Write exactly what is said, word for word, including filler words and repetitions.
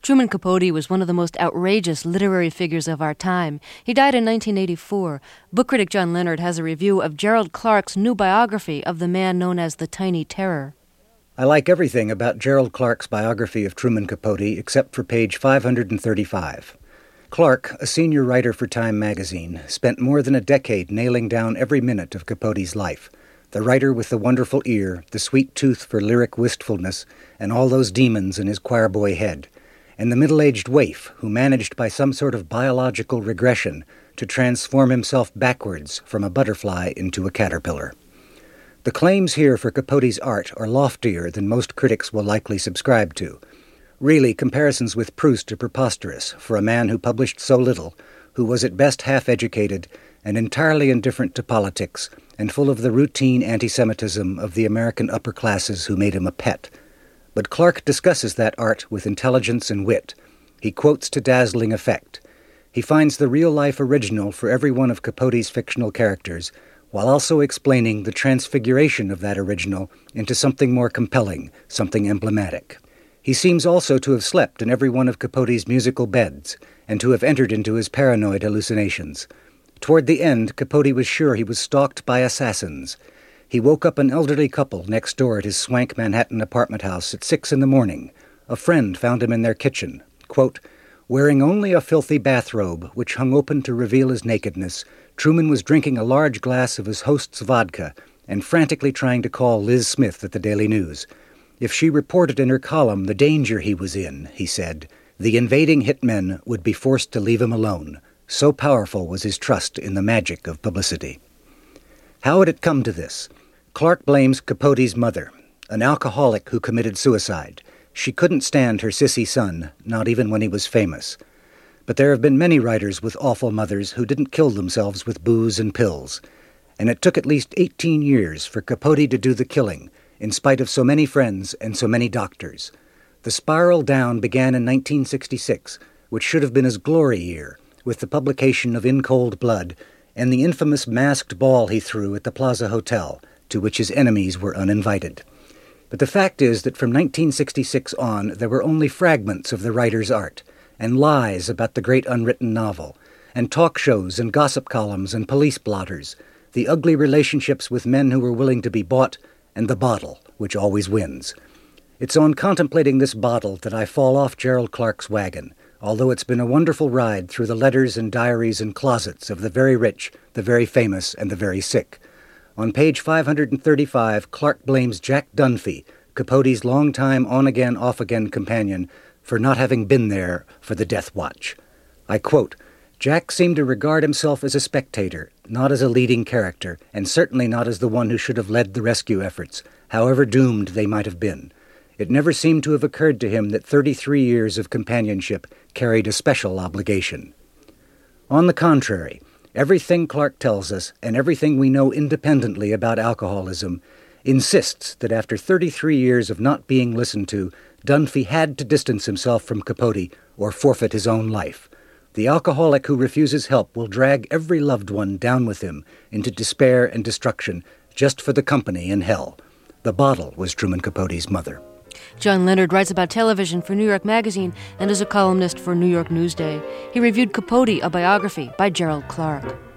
Truman Capote was one of the most outrageous literary figures of our time. He died in nineteen eighty-four. Book critic John Leonard has a review of Gerald Clark's new biography of the man known as the Tiny Terror. I like everything about Gerald Clark's biography of Truman Capote except for page five hundred thirty-five. Clark, a senior writer for Time magazine, spent more than a decade nailing down every minute of Capote's life. The writer with the wonderful ear, the sweet tooth for lyric wistfulness, and all those demons in his choirboy head, and the middle-aged waif who managed by some sort of biological regression to transform himself backwards from a butterfly into a caterpillar. The claims here for Capote's art are loftier than most critics will likely subscribe to. Really, comparisons with Proust are preposterous for a man who published so little, who was at best half-educated and entirely indifferent to politics, and full of the routine anti-Semitism of the American upper classes who made him a pet. But Clark discusses that art with intelligence and wit. He quotes to dazzling effect. He finds the real-life original for every one of Capote's fictional characters, while also explaining the transfiguration of that original into something more compelling, something emblematic. He seems also to have slept in every one of Capote's musical beds, and to have entered into his paranoid hallucinations. Toward the end, Capote was sure he was stalked by assassins. He woke up an elderly couple next door at his swank Manhattan apartment house at six in the morning. A friend found him in their kitchen, quote, wearing only a filthy bathrobe, which hung open to reveal his nakedness. Truman was drinking a large glass of his host's vodka and frantically trying to call Liz Smith at the Daily News. If she reported in her column the danger he was in, he said, the invading hitmen would be forced to leave him alone. So powerful was his trust in the magic of publicity. How had it come to this? Clark blames Capote's mother, an alcoholic who committed suicide. She couldn't stand her sissy son, not even when he was famous. But there have been many writers with awful mothers who didn't kill themselves with booze and pills. And it took at least eighteen years for Capote to do the killing, in spite of so many friends and so many doctors. The spiral down began in nineteen sixty-six, which should have been his glory year, with the publication of In Cold Blood and the infamous masked ball he threw at the Plaza Hotel, to which his enemies were uninvited. But the fact is that from nineteen sixty-six on, there were only fragments of the writer's art, and lies about the great unwritten novel, and talk shows and gossip columns and police blotters, the ugly relationships with men who were willing to be bought, and the bottle, which always wins. It's on contemplating this bottle that I fall off Gerald Clark's wagon, although it's been a wonderful ride through the letters and diaries and closets of the very rich, the very famous, and the very sick. On page five hundred thirty-five, Clark blames Jack Dunphy, Capote's longtime on-again, off-again companion, for not having been there for the death watch. I quote, Jack seemed to regard himself as a spectator, not as a leading character, and certainly not as the one who should have led the rescue efforts, however doomed they might have been. It never seemed to have occurred to him that thirty-three years of companionship carried a special obligation. On the contrary, everything Clark tells us, and everything we know independently about alcoholism, insists that after thirty-three years of not being listened to, Dunphy had to distance himself from Capote or forfeit his own life. The alcoholic who refuses help will drag every loved one down with him into despair and destruction just for the company in hell. The bottle was Truman Capote's mother. John Leonard writes about television for New York Magazine and is a columnist for New York Newsday. He reviewed Capote, a biography by Gerald Clark.